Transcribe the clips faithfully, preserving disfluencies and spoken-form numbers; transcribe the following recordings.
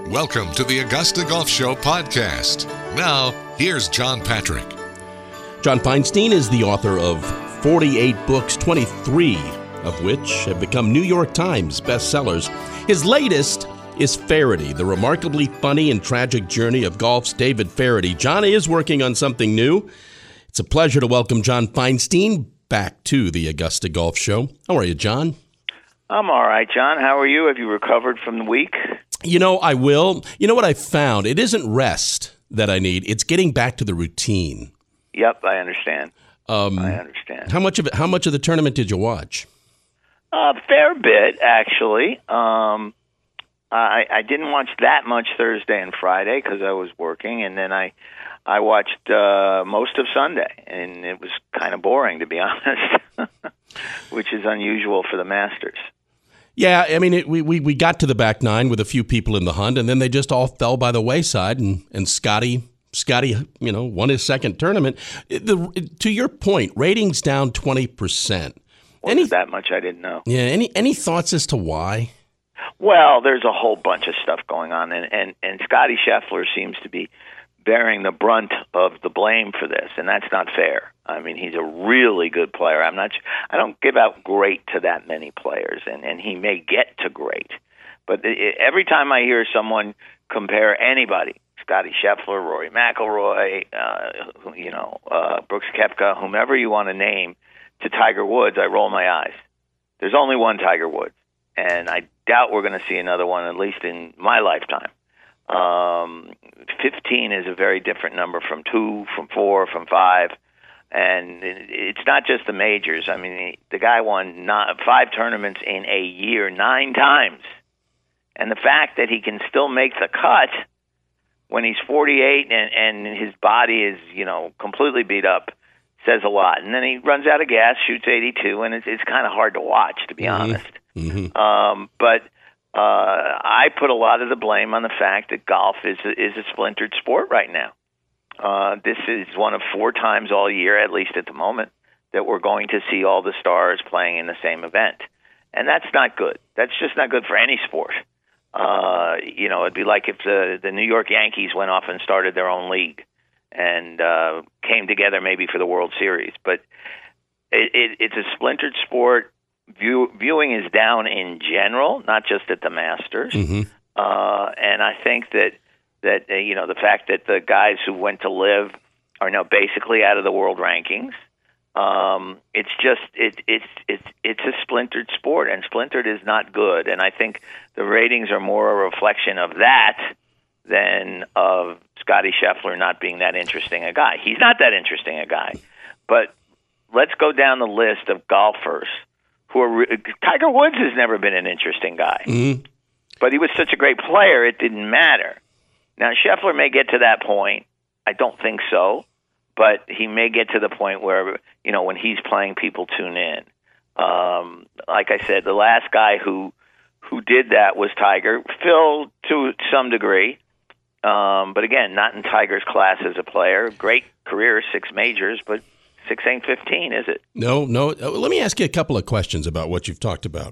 Welcome to the Augusta Golf Show podcast. Now, here's John Patrick. John Feinstein is the author of forty-eight books, twenty-three of which have become New York Times bestsellers. His latest is Feherty, the remarkably funny and tragic journey of golf's David Feherty. John is working on something new. It's a pleasure to welcome John Feinstein back to the Augusta Golf Show. How are you, John? I'm all right, John. How are you? Have you recovered from the week? You know, I will. You know what I found? It isn't rest that I need. It's getting back to the routine. Yep, I understand. Um, I understand. How much of it? How much of the tournament did you watch? A fair bit, actually. Um, I, I didn't watch that much Thursday and Friday because I was working, and then I I watched uh, most of Sunday, and it was kind of boring, to be honest, which is unusual for the Masters. Yeah, I mean, it, we, we we got to the back nine with a few people in the hunt, and then they just all fell by the wayside, and, and Scotty, Scotty, you know, won his second tournament. The, to your point, ratings down twenty percent. Wasn't any, that much, I didn't know. Yeah, any any thoughts as to why? Well, there's a whole bunch of stuff going on, and, and, and Scotty Scheffler seems to be bearing the brunt of the blame for this, and that's not fair. I mean, he's a really good player. I'm not. I don't give out great to that many players, and, and he may get to great. But it, every time I hear someone compare anybody, Scotty Scheffler, Rory McIlroy, uh, you know, uh, Brooks Koepka, whomever you want to name, to Tiger Woods, I roll my eyes. There's only one Tiger Woods, and I doubt we're going to see another one, at least in my lifetime. Um, fifteen is a very different number from two, from four, from five. And it's not just the majors. I mean, the guy won not, five tournaments in a year, nine times. And the fact that he can still make the cut when he's forty-eight and, and his body is, you know, completely beat up says a lot. And then he runs out of gas, shoots eighty-two, and it's, it's kind of hard to watch, to be mm-hmm. honest. Mm-hmm. Um, but uh, I put a lot of the blame on the fact that golf is a, is a splintered sport right now. Uh, this is one of four times all year, at least at the moment, that we're going to see all the stars playing in the same event. And that's not good. That's just not good for any sport. Uh, you know, it'd be like if the, the New York Yankees went off and started their own league and uh, came together maybe for the World Series. But it, it, it's a splintered sport. View, viewing is down in general, not just at the Masters. Mm-hmm. Uh, and I think that that, uh, you know, the fact that the guys who went to live are now basically out of the world rankings. Um, it's just, it, it's, it's, it's a splintered sport, and splintered is not good. And I think the ratings are more a reflection of that than of Scotty Scheffler not being that interesting a guy. He's not that interesting a guy. But let's go down the list of golfers who are, re- Tiger Woods has never been an interesting guy, mm-hmm. but he was such a great player, it didn't matter. Now, Scheffler may get to that point. I don't think so, but he may get to the point where, you know, when he's playing, people tune in. Um, like I said, the last guy who who did that was Tiger. Phil, to some degree, um, but again, not in Tiger's class as a player. Great career, six majors, but six ain't fifteen, is it? No, no. Let me ask you a couple of questions about what you've talked about.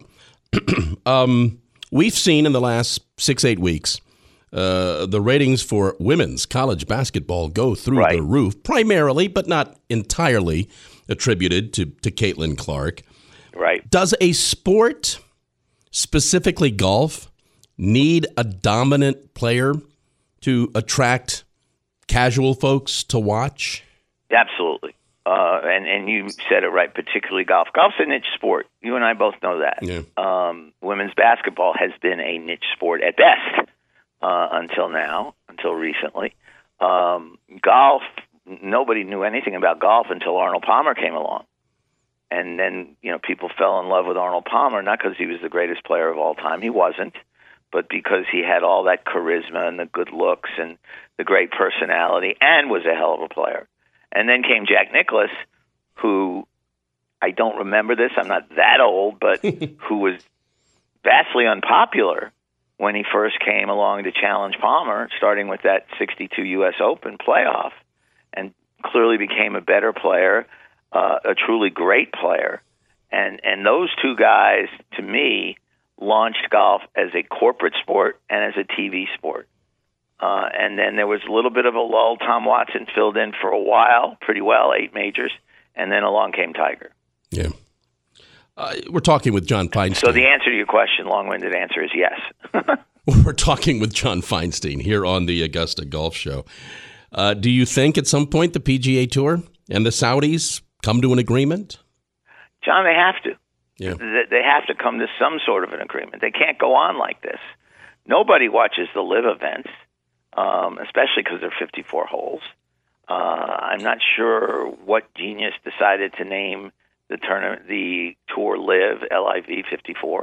um, we've seen in the last six, eight weeks, Uh, the ratings for women's college basketball go through right. the roof, primarily, but not entirely, attributed to, to Caitlin Clark. Right. Does a sport, specifically golf, need a dominant player to attract casual folks to watch? Absolutely. Uh, and, and you said it right, particularly golf. Golf's a niche sport. You and I both know that. Yeah. Um, women's basketball has been a niche sport at best. Uh, until now, until recently. Um, golf, nobody knew anything about golf until Arnold Palmer came along. And then, you know, people fell in love with Arnold Palmer, not because he was the greatest player of all time. He wasn't. But because he had all that charisma and the good looks and the great personality and was a hell of a player. And then came Jack Nicklaus, who, I don't remember this, I'm not that old, but who was vastly unpopular when he first came along to challenge Palmer, starting with that sixty-two U S Open playoff, and clearly became a better player, uh, a truly great player. And and those two guys, to me, launched golf as a corporate sport and as a T V sport. Uh, and then there was a little bit of a lull. Tom Watson filled in for a while, pretty well, eight majors, and then along came Tiger. Yeah. Uh, we're talking with John Feinstein. So the answer to your question, long-winded answer, is yes. We're talking with John Feinstein here on the Augusta Golf Show. Uh, do you think at some point the P G A Tour and the Saudis come to an agreement? John, they have to. Yeah. They have to come to some sort of an agreement. They can't go on like this. Nobody watches the live events, um, especially because they're fifty-four holes. Uh, I'm not sure what genius decided to name the tournament, the tour live, L I V fifty-four.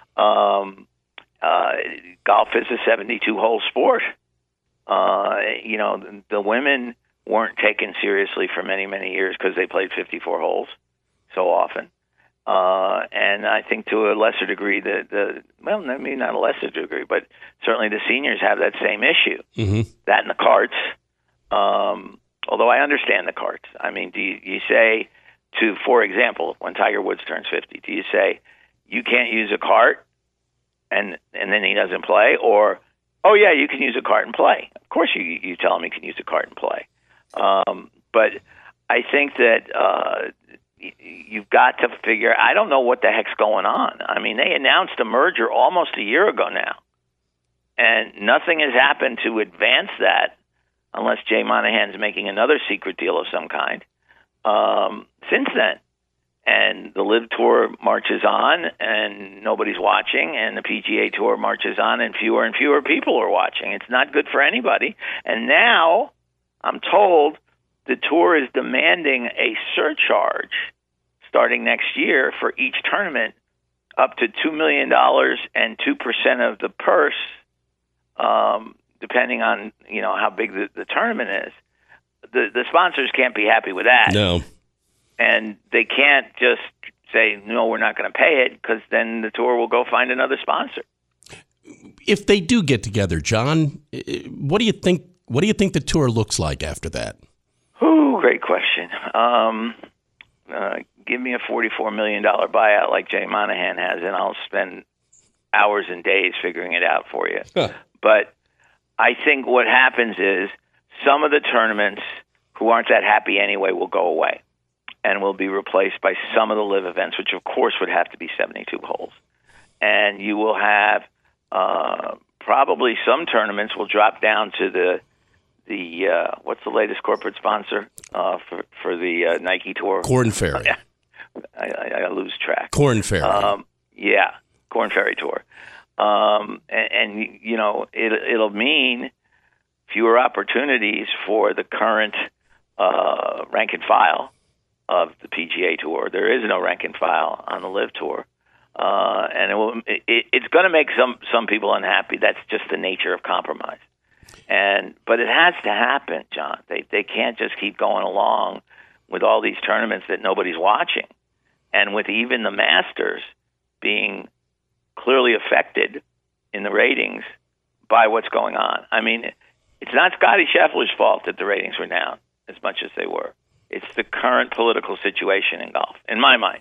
Um, uh, golf is a seventy-two hole sport. Uh, you know, the, the women weren't taken seriously for many, many years because they played fifty-four holes so often. Uh, and I think to a lesser degree, the, the well, maybe not a lesser degree, but certainly the seniors have that same issue. Mm-hmm. That and the carts. Um, although I understand the carts. I mean, do you, you say to, for example, when Tiger Woods turns fifty, do you say you can't use a cart and and then he doesn't play, or oh yeah, you can use a cart and play? Of course, you you tell him he can use a cart and play. Um, but I think that. Uh, You've got to figure, I don't know what the heck's going on. I mean, they announced a merger almost a year ago now, and nothing has happened to advance that unless Jay Monahan's making another secret deal of some kind um, since then. And the Live Tour marches on, and nobody's watching, and the P G A Tour marches on, and fewer and fewer people are watching. It's not good for anybody. And now, I'm told, the tour is demanding a surcharge starting next year for each tournament up to two million dollars and two percent of the purse, um, depending on, you know, how big the, the tournament is. The, the sponsors can't be happy with that. No. And they can't just say, no, we're not going to pay it, because then the tour will go find another sponsor. If they do get together, John, what do you think, what do you think the tour looks like after that? Ooh, great question. Um, uh, give me a forty-four million dollars buyout like Jay Monahan has, and I'll spend hours and days figuring it out for you. Huh. But I think what happens is some of the tournaments who aren't that happy anyway will go away and will be replaced by some of the live events, which of course would have to be seventy-two holes. And you will have uh, probably some tournaments will drop down to the The uh, what's the latest corporate sponsor uh, for for the uh, Nike Tour? Korn Ferry. Yeah, I, I, I lose track. Korn Ferry. Um, yeah, Korn Ferry Tour, um, and, and you know it, it'll mean fewer opportunities for the current uh, rank and file of the P G A Tour. There is no rank and file on the Live Tour, uh, and it will, it, it's going to make some some people unhappy. That's just the nature of compromise. And but it has to happen, John. They they can't just keep going along with all these tournaments that nobody's watching, and with even the Masters being clearly affected in the ratings by what's going on. I mean, it's not Scotty Scheffler's fault that the ratings were down as much as they were. It's the current political situation in golf, in my mind.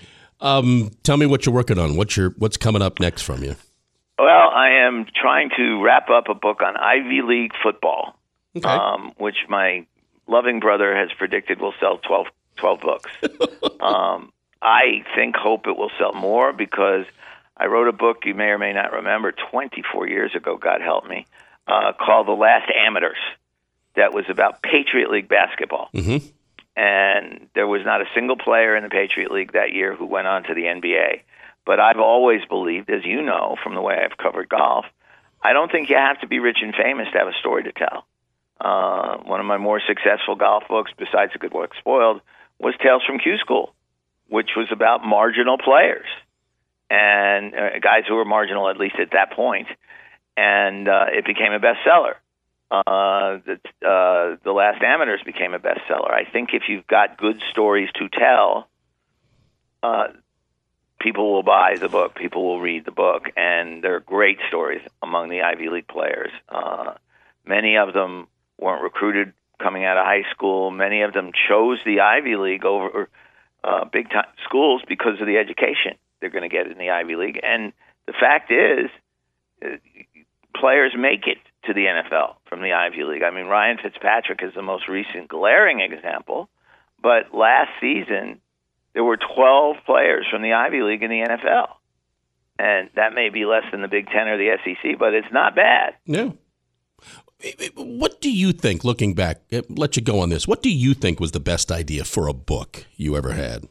Um, tell me what you're working on. What's your what's coming up next from you? Well, I am trying to wrap up a book on Ivy League football, okay. um, which my loving brother has predicted will sell twelve, twelve books. um, I think, hope it will sell more, because I wrote a book you may or may not remember twenty-four years ago, God help me, uh, called The Last Amateurs, that was about Patriot League basketball. Mm-hmm. And there was not a single player in the Patriot League that year who went on to the N B A. But I've always believed, as you know from the way I've covered golf, I don't think you have to be rich and famous to have a story to tell. Uh, one of my more successful golf books, besides A Good Work Spoiled, was Tales from Q School, which was about marginal players and uh, guys who were marginal, at least at that point. And uh, it became a bestseller. Uh, the, uh, the Last Amateurs became a bestseller. I think if you've got good stories to tell, uh, people will buy the book. People will read the book, and there are great stories among the Ivy League players. Uh, many of them weren't recruited coming out of high school. Many of them chose the Ivy League over uh, big-time schools because of the education they're going to get in the Ivy League. And the fact is, uh, players make it to the N F L from the Ivy League. I mean, Ryan Fitzpatrick is the most recent glaring example, but last season there were twelve players from the Ivy League in the N F L. And that may be less than the Big Ten or the S E C, but it's not bad. No. What do you think, looking back, let you go on this, what do you think was the best idea for a book you ever had?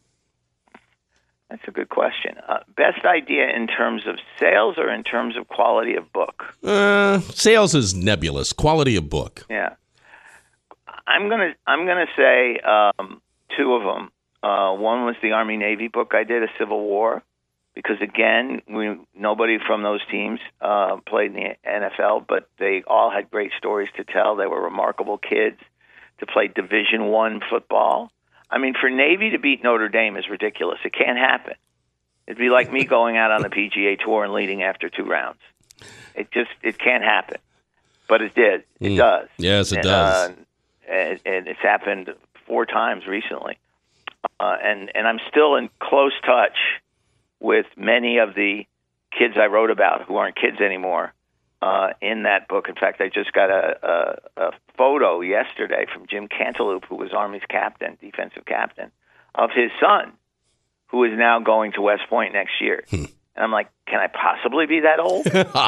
That's a good question. Uh, best idea in terms of sales or in terms of quality of book? Uh, sales is nebulous. Quality of book. Yeah. I'm gonna I'm gonna say um, two of them. Uh, one was the Army-Navy book I did, A Civil War, because, again, we, nobody from those teams uh, played in the N F L, but they all had great stories to tell. They were remarkable kids to play Division One football. I mean, for Navy to beat Notre Dame is ridiculous. It can't happen. It'd be like me going out on the P G A Tour and leading after two rounds. It just it can't happen. But it did. It mm. does. Yes, it and, does. Uh, and, and it's happened four times recently. Uh, and, and I'm still in close touch with many of the kids I wrote about who aren't kids anymore uh, in that book. In fact, I just got a, a, a photo yesterday from Jim Cantaloupe, who was Army's captain, defensive captain, of his son, who is now going to West Point next year. And I'm like, can I possibly be that old?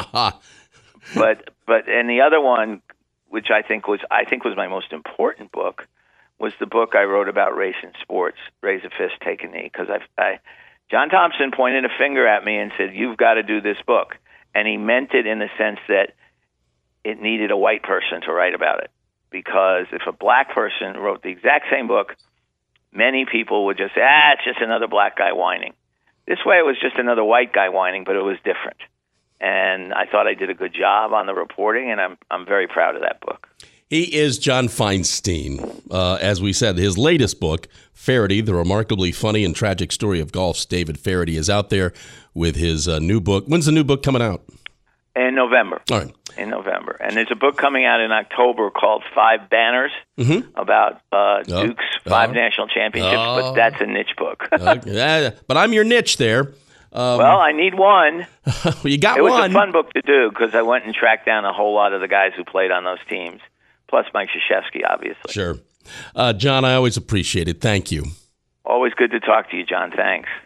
but but and the other one, which I think was I think was my most important book, was the book I wrote about race in sports, Raise a Fist, Take a Knee, because I, I John Thompson pointed a finger at me and said, you've got to do this book. And he meant it in the sense that it needed a white person to write about it. Because if a black person wrote the exact same book, many people would just say, ah, it's just another black guy whining. This way it was just another white guy whining, but it was different. And I thought I did a good job on the reporting, and I'm I'm very proud of that book. He is John Feinstein. Uh, as we said, his latest book, Feherty, The Remarkably Funny and Tragic Story of Golf's David Feherty, is out there with his uh, new book. When's the new book coming out? In November. All right. In November. And there's a book coming out in October called Five Banners mm-hmm. about uh, Duke's oh. five oh. national championships, oh. but that's a niche book. uh, yeah, but I'm your niche there. Um, well, I need one. well, you got it one. It was a fun book to do because I went and tracked down a whole lot of the guys who played on those teams, plus Mike Krzyzewski, obviously. Sure. Uh, John, I always appreciate it. Thank you. Always good to talk to you, John. Thanks.